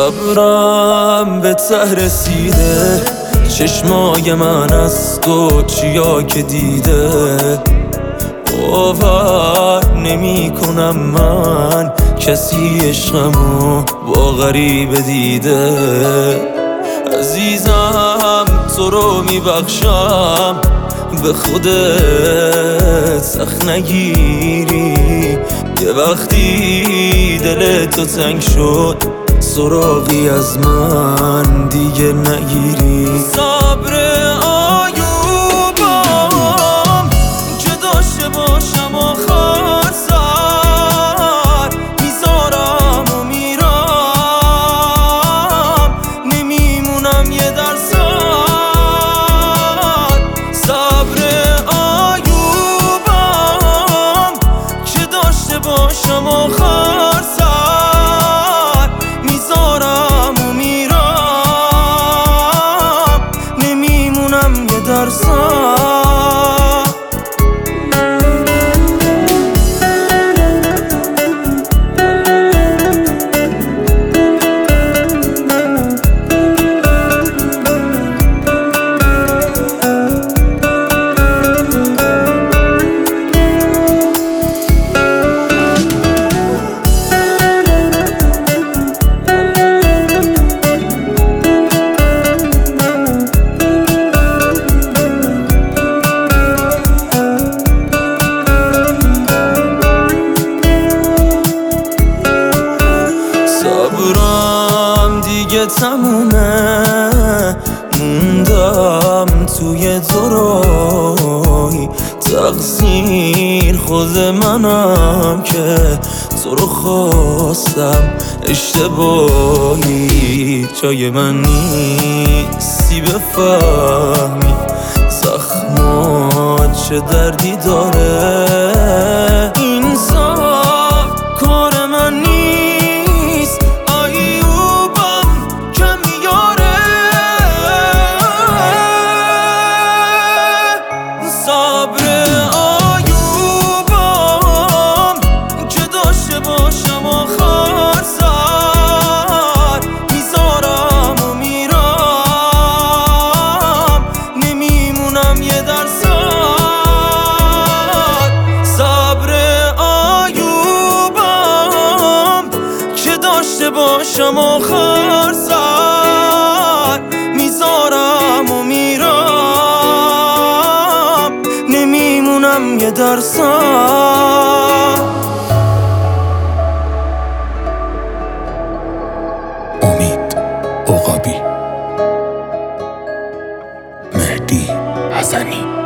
صبرم به ته رسیده، چشمای من از تو چیا که دیده. باور نمی کنم من کسی عشقمو با غریبه دیده. عزیزم تو رو میبخشم، به خودت سخت نگیری. یه وقتی دل تو تنگ شد، سراغی از من دیگه نگیری. صبر آیوبم که داشته باشم آخر سر، میذارم و میرم، نمیمونم یه درصد. صبر آیوبم که داشته باشم آخر سر، میذارم و میرم، نمیمونم یه درصد. صبرم دیگه تمومه، موندم توی دورای تقصیر خود منم که تو رو خواستم اشتباهی. جای من نیستی بفهمی زخمات چه دردی داره. این کار من نیست، آیوبم کم یاره. صبر آیوبم که داشته باشم آخر سر، میذارم و میرم، نمیمونم یه درصد. صبر آیوبم که داشته باشم آخر سر، میذارم و میرم، نمیمونم یه درصد. امید عقابی، مهدی حسنی.